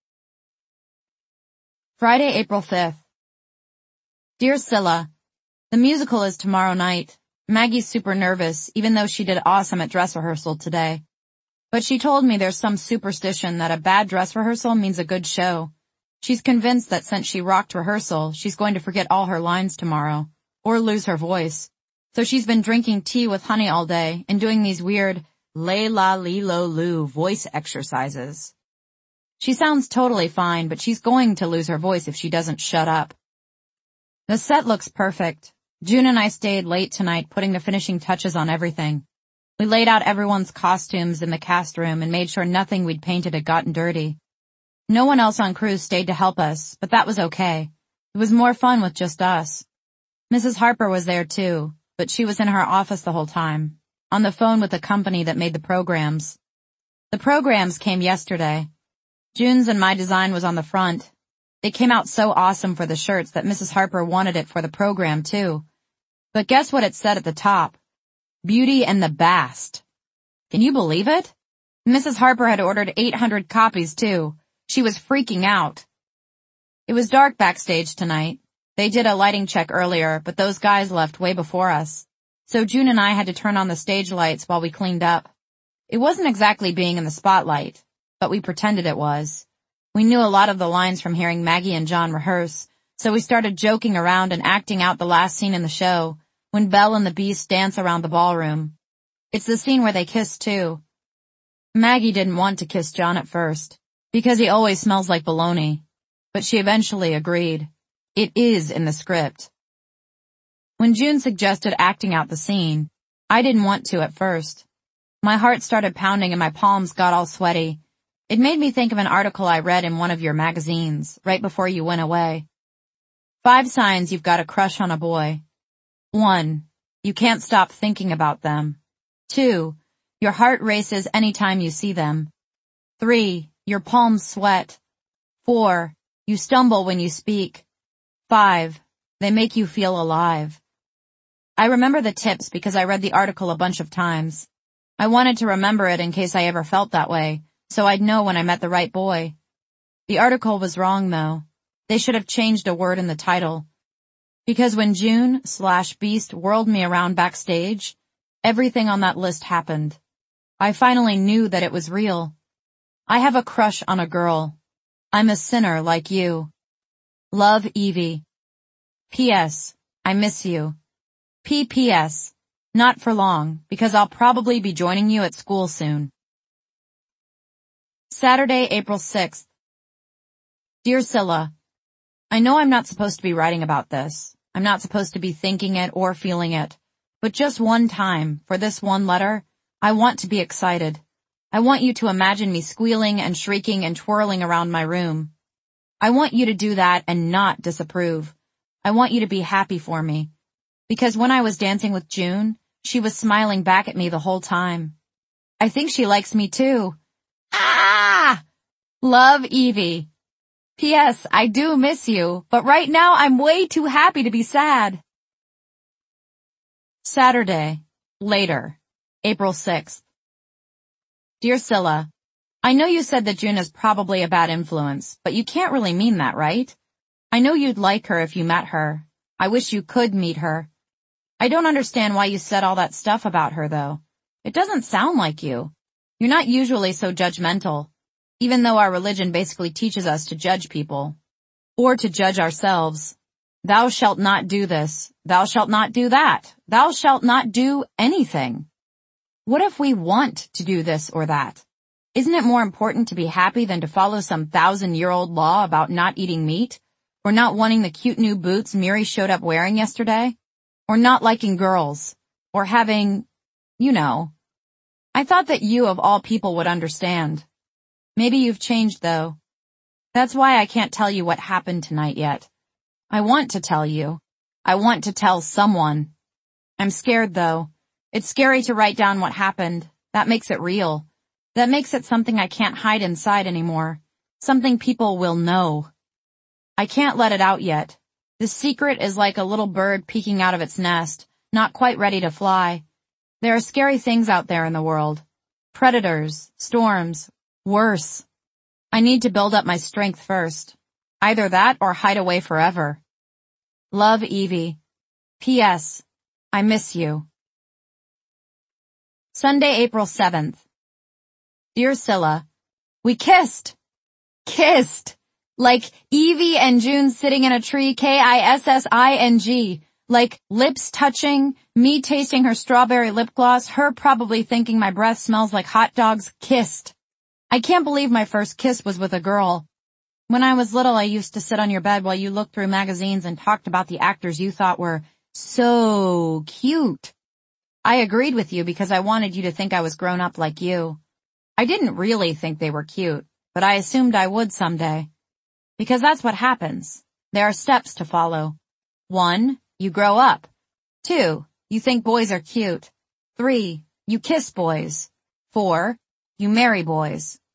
Friday, April fifth. Dear Scylla, the musical is tomorrow night. Maggie's super nervous, even though she did awesome at dress rehearsal today. But she told me there's some superstition that a bad dress rehearsal means a good show. She's convinced that since she rocked rehearsal, she's going to forget all her lines tomorrow, or lose her voice. So she's been drinking tea with honey all day and doing these weird lay la li lo lu voice exercises. She sounds totally fine, but she's going to lose her voice if she doesn't shut up. The set looks perfect. June and I stayed late tonight putting the finishing touches on everything. We laid out everyone's costumes in the cast room and made sure nothing we'd painted had gotten dirty. No one else on cruise stayed to help us, but that was okay. It was more fun with just us. Missus Harper was there too, but she was in her office the whole time, on the phone with the company that made the programs. The programs came yesterday. June's and my design was on the front. They came out so awesome for the shirts that Missus Harper wanted it for the program too. But guess what it said at the top? Beauty and the Bast. Can you believe it? Missus Harper had ordered eight hundred copies too. She was freaking out. It was dark backstage tonight. They did a lighting check earlier, but those guys left way before us. So June and I had to turn on the stage lights while we cleaned up. It wasn't exactly being in the spotlight, but we pretended it was. We knew a lot of the lines from hearing Maggie and John rehearse, so we started joking around and acting out the last scene in the show, when Belle and the Beast dance around the ballroom. It's the scene where they kiss too. Maggie didn't want to kiss John at first, because he always smells like bologna, but she eventually agreed. It is in the script. When June suggested acting out the scene, I didn't want to at first. My heart started pounding and my palms got all sweaty. It made me think of an article I read in one of your magazines, right before you went away. Five signs you've got a crush on a boy. One, you can't stop thinking about them. Two, your heart races anytime you see them. Three, your palms sweat. Four, you stumble when you speak. Five, they make you feel alive. I remember the tips because I read the article a bunch of times. I wanted to remember it in case I ever felt that way, so I'd know when I met the right boy. The article was wrong though. They should have changed a word in the title. Because when June slash Beast whirled me around backstage, everything on that list happened. I finally knew that it was real. I have a crush on a girl. I'm a sinner like you. Love, Evie. P S. I miss you. P P S. Not for long, because I'll probably be joining you at school soon. Saturday, April sixth. Dear Scylla, I know I'm not supposed to be writing about this. I'm not supposed to be thinking it or feeling it. But just one time, for this one letter, I want to be excited. I want you to imagine me squealing and shrieking and twirling around my room. I want you to do that and not disapprove. I want you to be happy for me. Because when I was dancing with June, she was smiling back at me the whole time. I think she likes me too. Ah! Love, Evie. P S. I do miss you, but right now I'm way too happy to be sad. Saturday, later, April sixth. Dear Scylla, I know you said that June is probably a bad influence, but you can't really mean that, right? I know you'd like her if you met her. I wish you could meet her. I don't understand why you said all that stuff about her, though. It doesn't sound like you. You're not usually so judgmental, even though our religion basically teaches us to judge people. Or to judge ourselves. Thou shalt not do this. Thou shalt not do that. Thou shalt not do anything. What if we want to do this or that? Isn't it more important to be happy than to follow some thousand-year-old law about not eating meat? Or not wanting the cute new boots Miri showed up wearing yesterday? Or not liking girls? Or having, you know. I thought that you of all people would understand. Maybe you've changed though. That's why I can't tell you what happened tonight yet. I want to tell you. I want to tell someone. I'm scared though. It's scary to write down what happened. That makes it real. That makes it something I can't hide inside anymore. Something people will know. I can't let it out yet. The secret is like a little bird peeking out of its nest, not quite ready to fly. There are scary things out there in the world. Predators, storms, worse. I need to build up my strength first. Either that or hide away forever. Love, Evie. P S. I miss you. Sunday, April seventh. Dear Scylla, we kissed. Kissed. Like Evie and June sitting in a tree, K I S S I N G. Like lips touching, me tasting her strawberry lip gloss, her probably thinking my breath smells like hot dogs. Kissed. I can't believe my first kiss was with a girl. When I was little, I used to sit on your bed while you looked through magazines and talked about the actors you thought were so cute. I agreed with you because I wanted you to think I was grown up like you. I didn't really think they were cute. but I assumed I would someday. Because that's what happens. There are steps to follow. One, you grow up. Two, you think boys are cute. Three, you kiss boys. Four, you marry boys.